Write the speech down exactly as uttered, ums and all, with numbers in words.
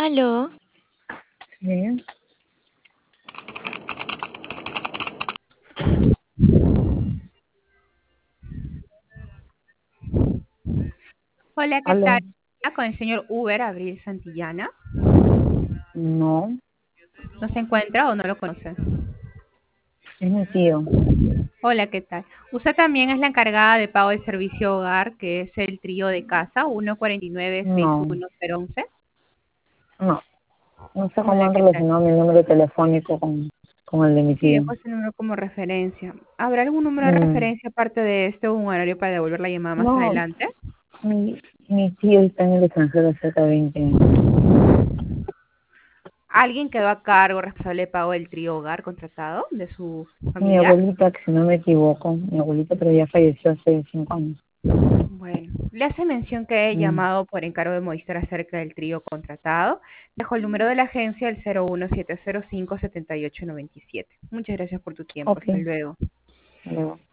Aló, Sí, Hola, ¿qué tal? aló, Ah, Con el señor Uber, Abril Santillana. no, ¿No se encuentra o no lo conoce? es mi tío, Hola, ¿qué tal? Usted también es la encargada de pago del servicio hogar, que es el trío de casa uno cuatro nueve seis no, uno cero once. no, no sé cómo Hola, han ¿qué tal? relacionado mi número telefónico con, con el de mi Sí, tío. dejo ese número como referencia. ¿Habrá algún número de Mm, referencia aparte de este o un horario para devolver la llamada más no, adelante? mi, mi tío está en el extranjero hace cerca de veinte años. ¿Alguien quedó a cargo responsable de pago del trío hogar contratado de su Mi familiar? abuelita, que si no me equivoco, mi abuelita, pero ya falleció hace cinco años. Bueno, le hace mención que he Mm, llamado por encargo de Movistar acerca del trío contratado. Dejo el número de la agencia, el cero uno siete cero cinco siete ocho nueve siete. Muchas gracias por tu tiempo. ok, Hasta luego. luego.